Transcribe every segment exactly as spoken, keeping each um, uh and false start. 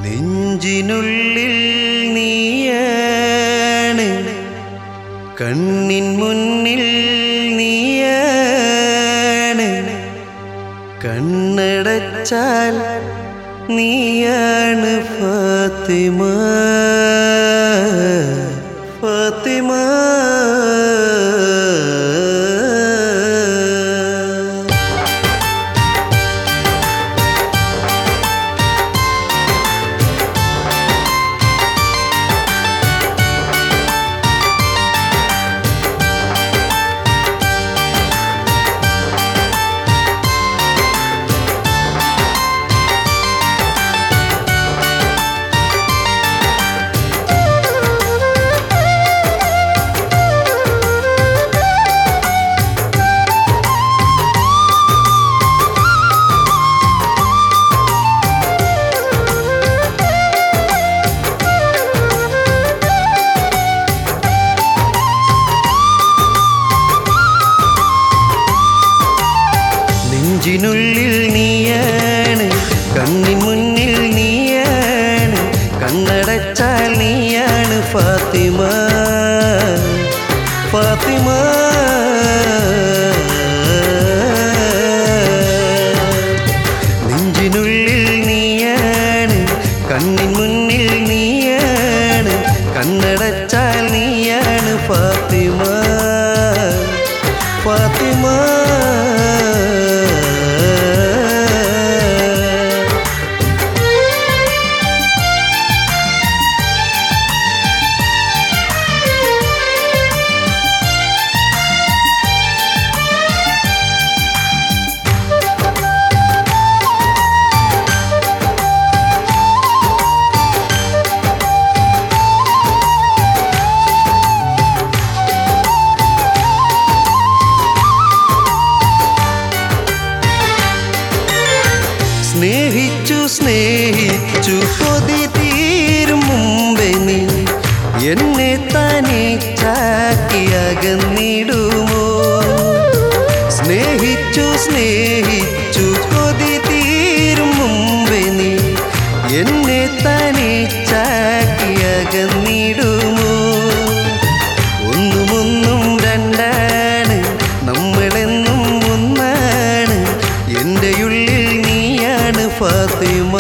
നെഞ്ചിനുള്ളിൽ നീയാണ്, കണ്ണിൻ മുന്നിൽ നീയാണ്, കണ്ണടച്ചാൽ നീയാണ് ഫാത്തിമ, ഫാത്തിമ. നെഞ്ചിനുള്ളിൽ നീയാണ്, കണ്ണിൻ മുന്നിൽ നീയാണ്, കണ്ണടച്ചാൽ നീയാണ് ഫാത്തിമ, ഫാത്തിമ. നെഞ്ചിനുള്ളിൽ നീയാണ്, കണ്ണിൻ മുന്നിൽ നീയാണ്, കണ്ണടച്ചാൽ നീയാണ് ഫാത്തിമ, ഫാത്തിമ. സ്നേഹിച്ചു സ്നേഹിച്ചു കൊതി തീരും മുമ്പേ നീ എന്നെ തനിച്ചാക്കി അകന്നിടുമോ? സ്നേഹിച്ചു സ്നേഹിച്ചു കൊതി തീരും മുമ്പേ നീ എന്നെ തനിച്ചാക്കി അകന്നിടുമോ? ഒന്നുമൊന്നും രണ്ടാണ്, നമ്മളെന്നും ഒന്നാണ്, എൻ്റെ ഉള്ളിൽ നീയാണ് ഫാത്തിമ,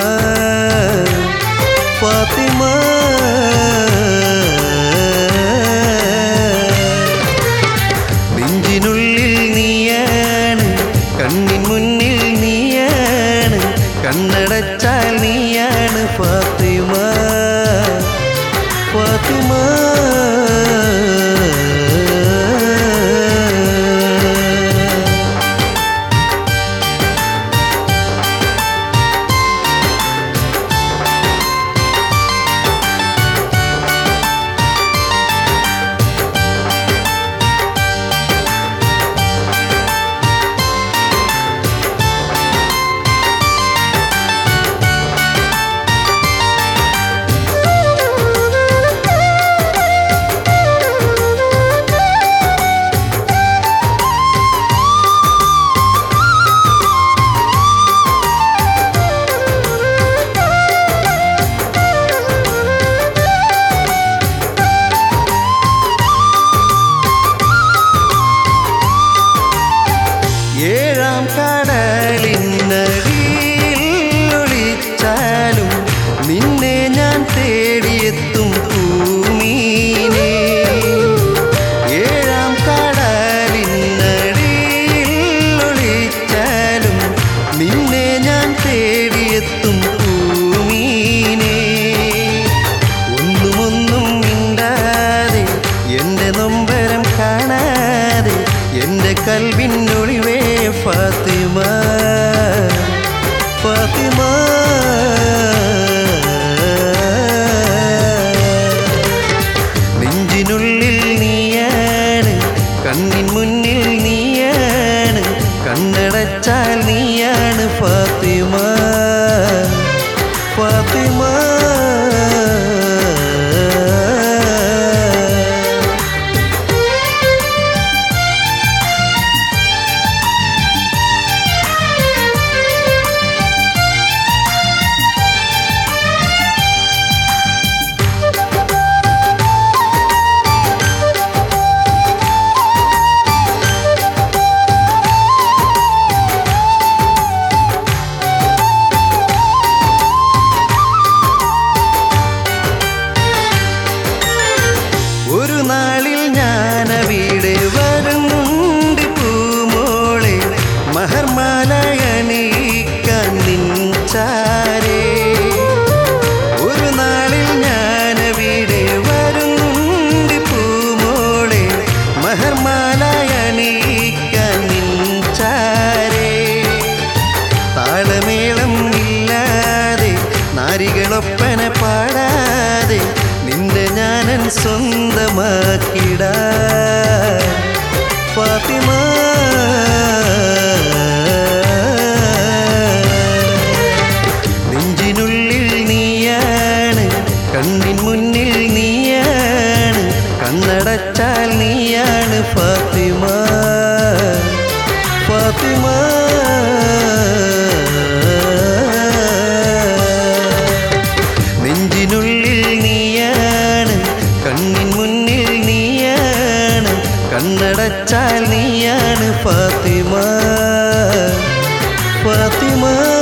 ഫാത്തിമ. നെഞ്ചിനുള്ളിൽ നീയാണ്, കണ്ണിൻ മുന്നിൽ നീയാണ്, കണ്ണടച്ചാൽ നീയാണ് ഫാത്തിമ, ഫാത്തിമ. വരികളൊപ്പന പാടാതെ നിന്റെ ഞാനൻ സ്വന്തമാക്കിടാ ഫാത്തിമ. നെഞ്ചിനുള്ളിൽ നീയാണ്, കണ്ണിൻ മുന്നിൽ നീയാണ്, കണ്ണടച്ചാൽ നീയാണ് ഫാത്തിമ ഫാത്തിമ. നെഞ്ചിനുള്ളിൽ നീയാണ്, കണ്ണിൻ മുന്നിൽ നീയാണ്, കണ്ണടച്ചാൽ നീയാണ് ഫാത്തിമ ഫാത്തിമ.